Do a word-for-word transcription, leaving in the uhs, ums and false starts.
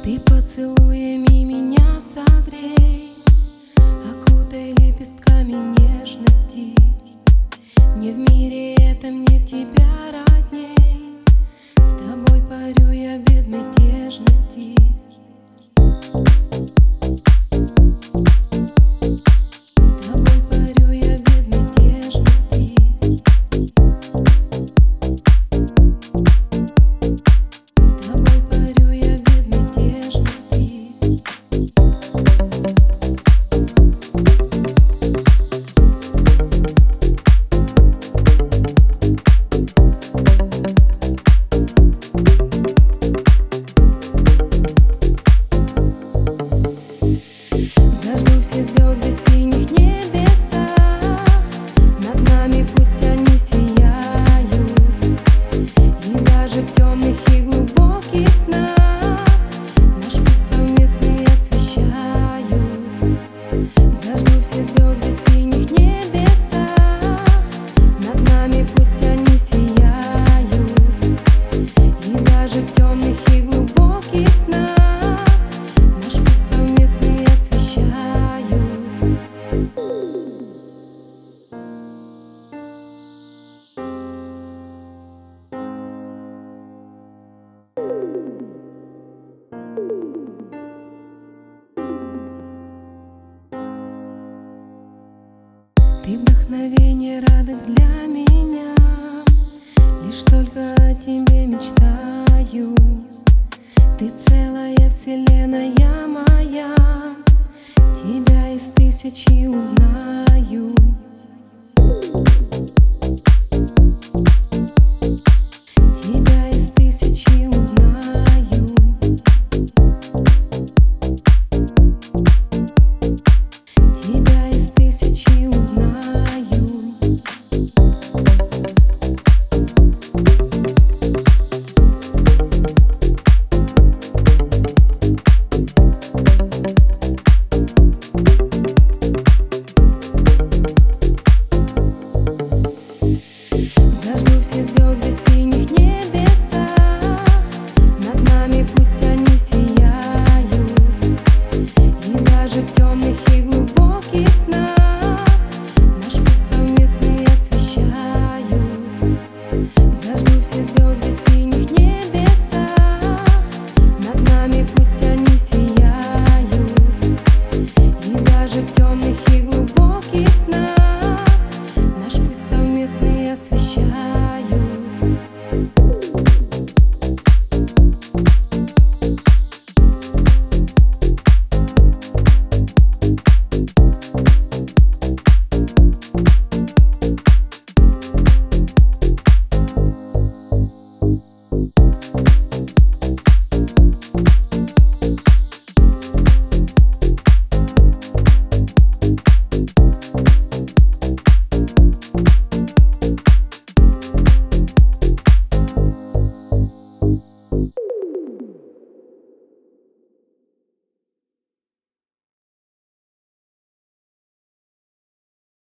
Ты поцелуями меня согрей, окутай лепестками нежности. Не в мире этом нет тебя родней, с тобой парю я без безмятежности. Все звезды в синих небесах, над нами пусть они сияют, и даже в темных и глубоких снах наш путь совместный освещают. Зажгу все звезды в синих небесах, над нами пусть они сияют, и даже в темных и глубоких снах. Ты вдохновение, радость для меня, лишь только о тебе мечтаю. Ты целая вселенная моя, тебя из тысячи узнаю.